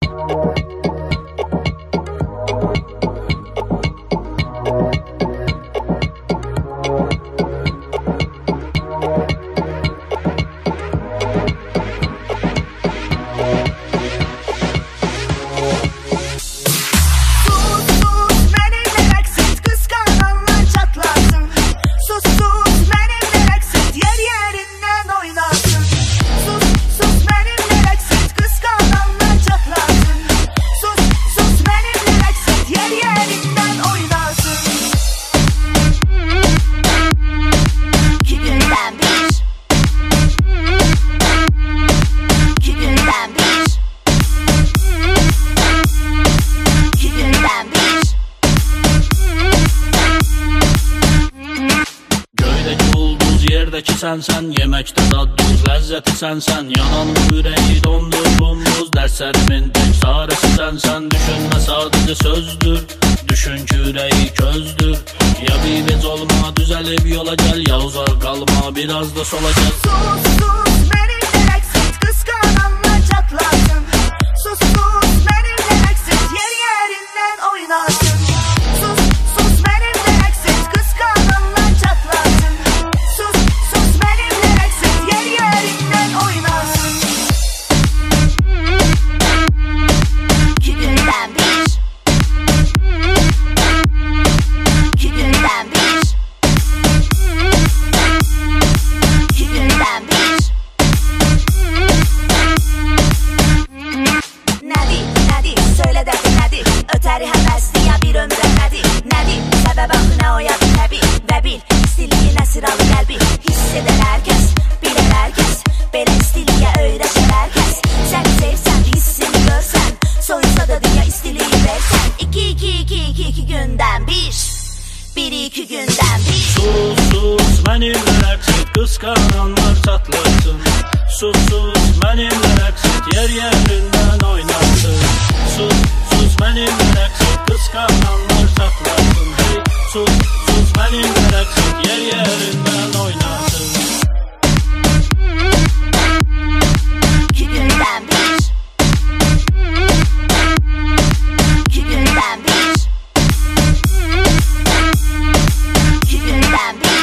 Yerdeki sensen, yemekte dad duz, lezzeti sensen. Yanan yüreği dondur bumuz, derslerimin tek çaresi sensen. Düşünme sadece sözdür, düşün ki yüreği közdür. Ya bir bez olma, düzelip yola gel. Ya uzak kalma, biraz da sola gel. Sus sus, benimle eksit, kıskananlar çatlasın. Sus sus, benimle eksit, yer yerinden oynasın. Sus sus, benimle eksit, kıskananlar çatlasın. Sus sus, benimle eksit, yer yerinden oynasın. İki günden bir, iki günden bir, iki günden bir. Nədir, söyle dərdin nədir? Ötəri həvəsli ya bir ömrə nədir? Nədir, səbəb axı nə oyadı təbi? Və bil, istiliyi nəsir alı qəlbi. Hiss edər hər kəs, bilər hər kəs. Belə istiliyə öyrəşər hər kəs. Səni sevsən, hissini görsən, soyunsa da dünya istiliyi versən. İki gündən bir, biri iki gündən bir. Sus sus, mənimlə rəqsit, qısqananlar çatlasın. Sus sus, mənimlə rəqsit, yer yerindən oynasın. Sus sus, mənimlə rəqsit, qısqananlar çatlasın. Hey, sus sus, mənimlə rəqsit, yer yerindən oynasın. İki gündən bir, iki gündən bir, iki gündən bir.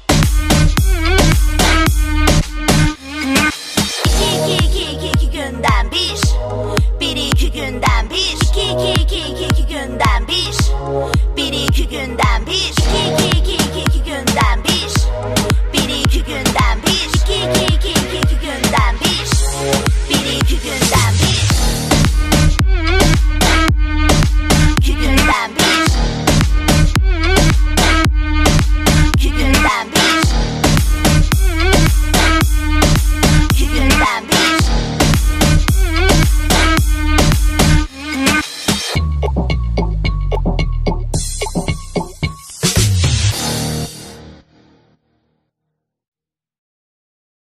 İki gündən bir, biri iki gündən bir. İki gündən bir, biri iki gündən bir.